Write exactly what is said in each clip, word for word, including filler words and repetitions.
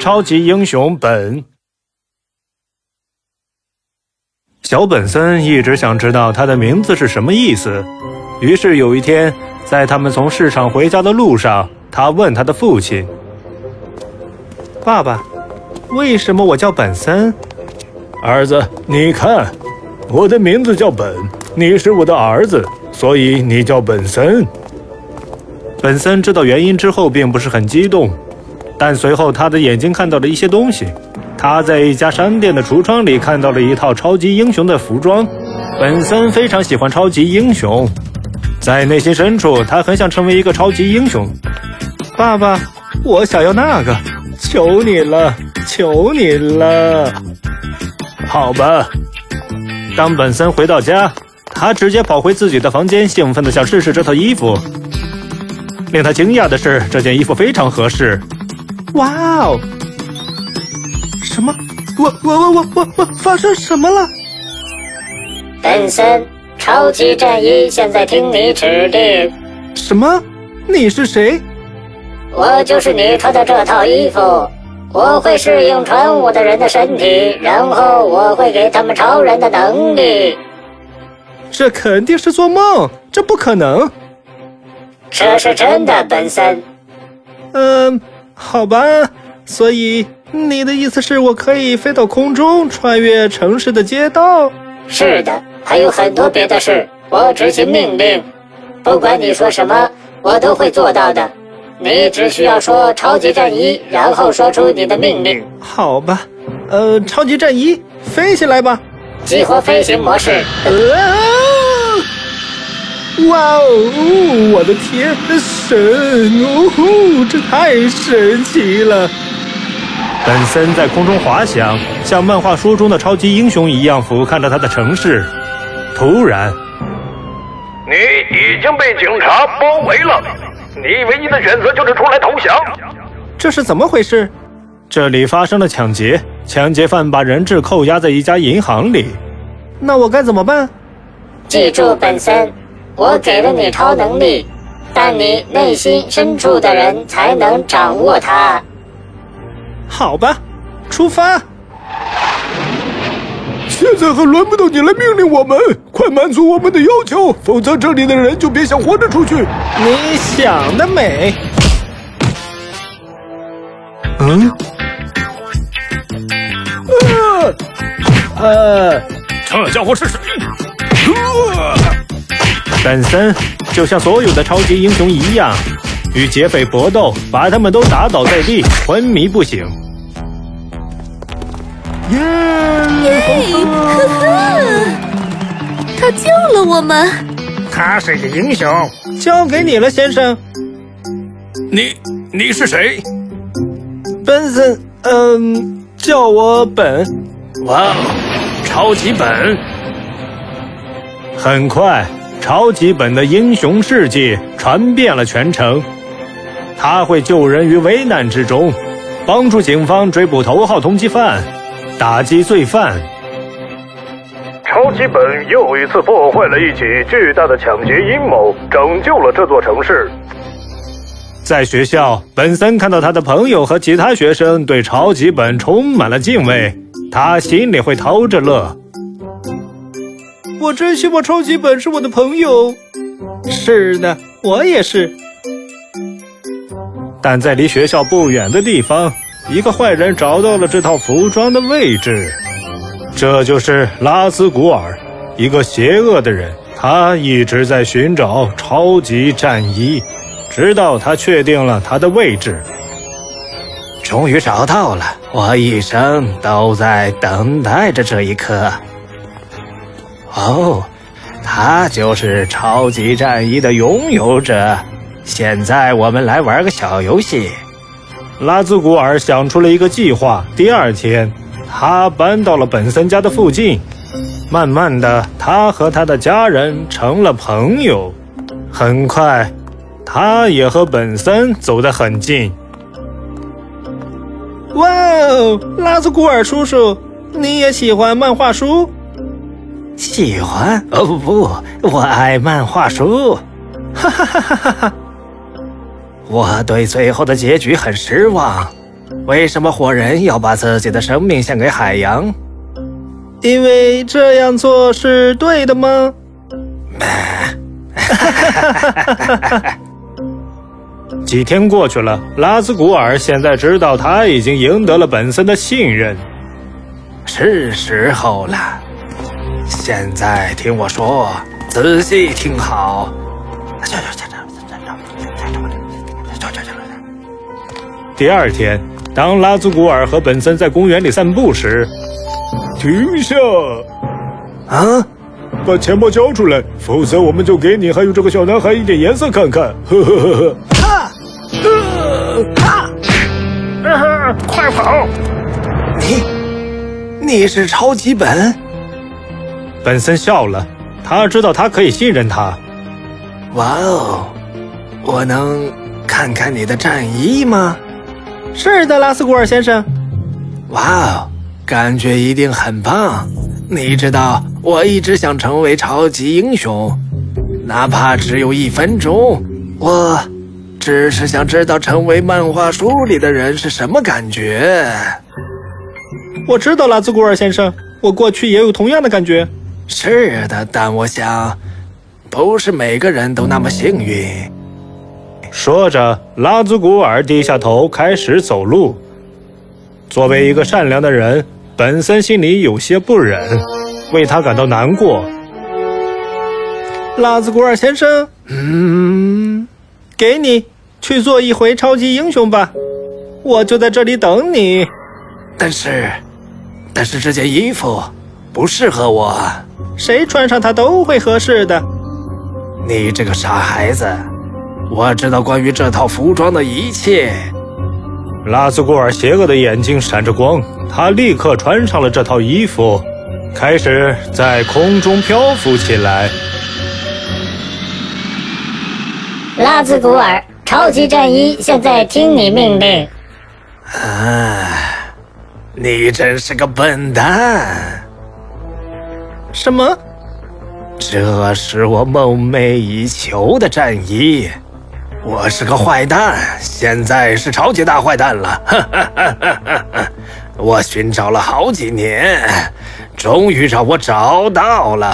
超级英雄本。小本森一直想知道他的名字是什么意思，于是有一天，在他们从市场回家的路上，他问他的父亲：“爸爸，为什么我叫本森？”儿子，你看，我的名字叫本，你是我的儿子，所以你叫本森。本森知道原因之后，并不是很激动，但随后他的眼睛看到了一些东西。他在一家商店的橱窗里看到了一套超级英雄的服装。本森非常喜欢超级英雄，在内心深处，他很想成为一个超级英雄。爸爸，我想要那个，求你了，求你了。好吧。当本森回到家，他直接跑回自己的房间，兴奋地想试试这套衣服。令他惊讶的是，这件衣服非常合适。哇哦！什么？我我我我我我发生什么了？ 本森，超级战衣现在听你指令。 什么？你是谁？ 我就是你穿的这套衣服。我会适应穿我的人的身体，然后我会给他们超人的能力。 这肯定是做梦，这不可能。 这是真的，本森。 嗯、呃，好吧，所以你的意思是我可以飞到空中，穿越城市的街道？ 是的，还有很多别的事，我执行命令。不管你说什么，我都会做到的。你只需要说超级战衣，然后说出你的命令。 好吧，呃，超级战衣，飞起来吧！ 激活飞行模式。 呃哇哦！我的天，神哦，这太神奇了！本森在空中滑翔，像漫画书中的超级英雄一样俯瞰着他的城市。突然， 你已经被警察包围了，你唯一的选择就是出来投降。 这是怎么回事？这里发生了抢劫，抢劫犯把人质扣押在一家银行里。那我该怎么办？ 记住，本森。我给了你超能力，但你内心深处的人才能掌握它。 好吧，出发！现在还轮不到你来命令我们，快满足我们的要求，否则这里的人就别想活着出去。你想得美！嗯？呃，呃， 这家伙是谁？ 呃本森就像所有的超级英雄一样，与劫匪搏斗，把他们都打倒在地，昏迷不醒。耶！ 呵呵，他救了我们。 他是个英雄。 交给你了，先生。 你你是谁？ 本森，嗯，叫我本。 哇，超级本！ 很快。超级本的英雄事迹传遍了全城，他会救人于危难之中，帮助警方追捕头号通缉犯，打击罪犯。 超级本又一次破坏了一起巨大的抢劫阴谋，拯救了这座城市。 在学校，本森看到他的朋友和其他学生对超级本充满了敬畏，他心里会偷着乐。我真希望超级本是我的朋友。是的，我也是。但在离学校不远的地方，一个坏人找到了这套服装的位置。这就是拉斯古尔，一个邪恶的人。他一直在寻找超级战衣，直到他确定了他的位置。终于找到了，我一生都在等待着这一刻。哦，他就是超级战衣的拥有者。现在我们来玩个小游戏。拉兹古尔想出了一个计划。第二天，他搬到了本森家的附近。慢慢的，他和他的家人成了朋友。很快，他也和本森走得很近。哇哦，拉兹古尔叔叔，你也喜欢漫画书？喜欢？哦不不，我爱漫画书。哈哈哈哈哈哈！我对最后的结局很失望。 为什么火人要把自己的生命献给海洋？ 因为这样做是对的吗？几天过去了，拉兹古尔现在知道他已经赢得了本森的信任。 是时候了，现在听我说，仔细听好。 第二天，当拉兹古尔和本森在公园里散步时，停下！ 啊！ 把钱包交出来，否则我们就给你还有这个小男孩一点颜色看看。呵呵呵呵！ 啊！呃啊！ 呃，快跑！ 你，你是超级本？ 本森笑了，他知道他可以信任他。 哇哦，我能看看你的战衣吗？ 是的，拉斯古尔先生。 哇哦，感觉一定很棒。你知道，我一直想成为超级英雄，哪怕只有一分钟。我只是想知道成为漫画书里的人是什么感觉。 我知道，拉兹古尔先生，我过去也有同样的感觉。 是的，但我想，不是每个人都那么幸运。 说着，拉兹古尔低下头开始走路。作为一个善良的人，本森心里有些不忍，为他感到难过。拉兹古尔先生， 嗯， 给你去做一回超级英雄吧，我就在这里等你。 但是，但是这件衣服不适合我。 谁穿上它都会合适的。 你这个傻孩子，我知道关于这套服装的一切。 拉兹古尔邪恶的眼睛闪着光，他立刻穿上了这套衣服，开始在空中漂浮起来。 拉兹古尔，超级战衣现在听你命令。 啊，你真是个笨蛋！ 什么？ 这是我梦寐以求的战衣。我是个坏蛋，现在是超级大坏蛋了。我寻找了好几年，终于让我找到了。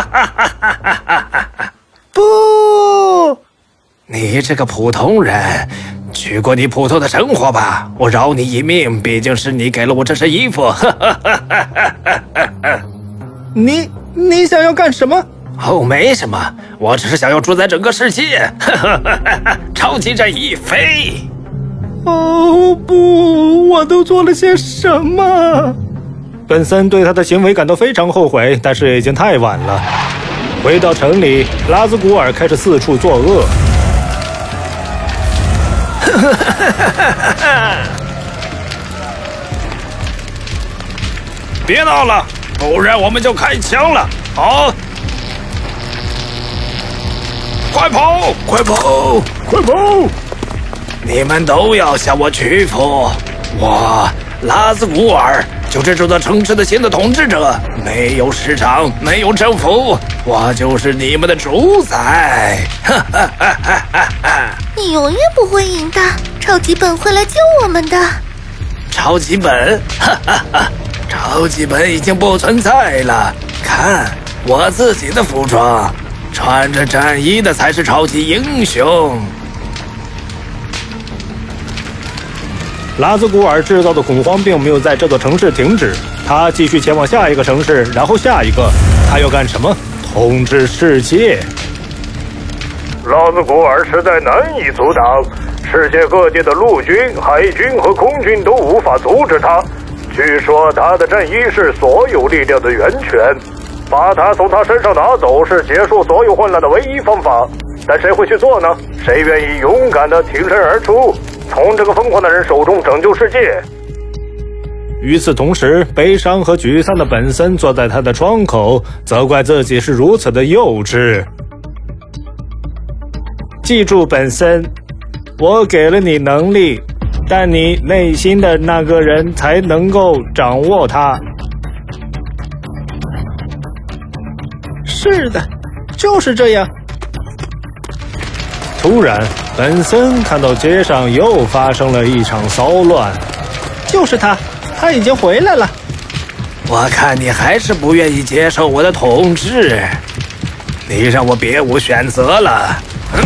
不，你这个普通人，去过你普通的生活吧，我饶你一命，毕竟是你给了我这身衣服。 你你想要干什么？ 哦，没什么，我只是想要主宰整个世界。超级战衣飞！ 哦不，我都做了些什么？本森对他的行为感到非常后悔，但是已经太晚了。回到城里，拉兹古尔开始四处作恶。 别闹了，不然我们就开枪了。好，快跑， 快跑， 快跑！ 你们都要向我屈服！我拉兹古尔就是这座城市的新的统治者，没有市长，没有政府，我就是你们的主宰！哈哈哈哈哈哈！ 你永远不会赢的，超级本会来救我们的。 超级本，哈哈哈！超级本已经不存在了。看我自己的服装，穿着战衣的才是超级英雄。 拉兹古尔制造的恐慌并没有在这座城市停止，他继续前往下一个城市，然后下一个。他要干什么？统治世界。 拉兹古尔实在难以阻挡，世界各地的陆军、海军和空军都无法阻止他。据说他的战衣是所有力量的源泉，把它从他身上拿走是结束所有混乱的唯一方法。但谁会去做呢？谁愿意勇敢地挺身而出，从这个疯狂的人手中拯救世界？ 与此同时，悲伤和沮丧的本森坐在他的窗口，责怪自己是如此的幼稚。记住，本森，我给了你能力，但你内心的那个人才能够掌握它。是的，就是这样。突然，本森看到街上又发生了一场骚乱， 就是他，他已经回来了。 我看你还是不愿意接受我的统治，你让我别无选择了。嗯，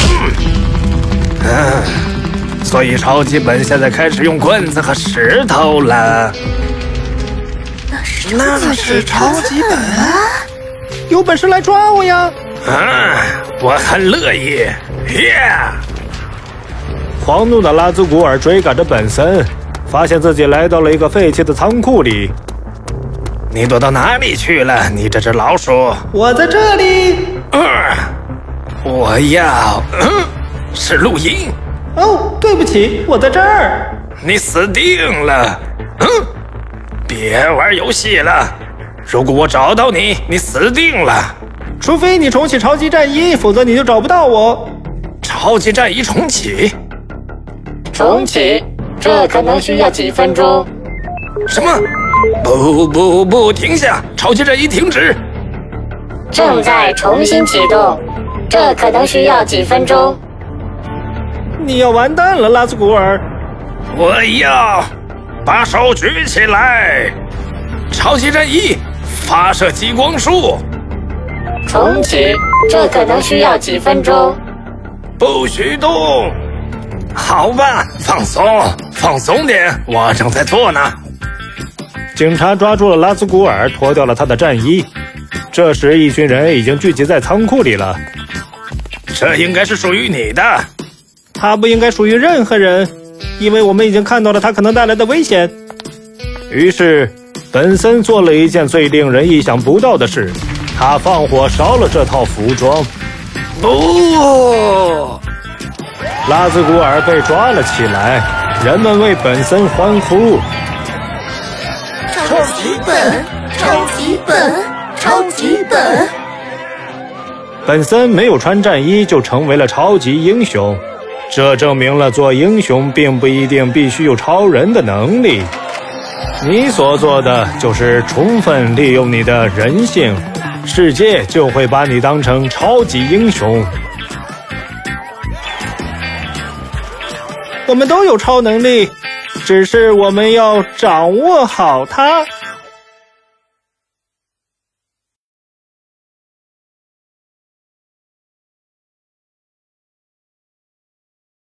嗯，所以超级本现在开始用棍子和石头了。 那是那是超级本啊！ 有本事来抓我呀！ 啊，我很乐意。耶！ 狂怒的拉兹古尔追赶着本森，发现自己来到了一个废弃的仓库里。 你躲到哪里去了？你这只老鼠！ 我在这里。 嗯，我要，嗯，是录音。 哦，对不起，我在这儿。 你死定了！嗯，别玩游戏了。如果我找到你，你死定了。 除非你重启超级战衣，否则你就找不到我。 超级战衣重启？ 重启？这可能需要几分钟。 什么？不不不！停下！超级战衣停止！ 正在重新启动，这可能需要几分钟。 你要完蛋了，拉斯古尔！ 我要把手举起来！超级战衣发射激光束！ 重启，这可能需要几分钟。 不许动！好吧，放松，放松点，我正在做呢。 警察抓住了拉斯古尔，脱掉了他的战衣。这时，一群人已经聚集在仓库里了。 这应该是属于你的。 他不应该属于任何人，因为我们已经看到了他可能带来的危险。于是，本森做了一件最令人意想不到的事，他放火烧了这套服装。 不！ 拉兹古尔被抓了起来，人们为本森欢呼。 超级本，超级本，超级本。 本森没有穿战衣就成为了超级英雄，这证明了做英雄并不一定必须有超人的能力。你所做的就是充分利用你的人性，世界就会把你当成超级英雄。我们都有超能力，只是我们要掌握好它。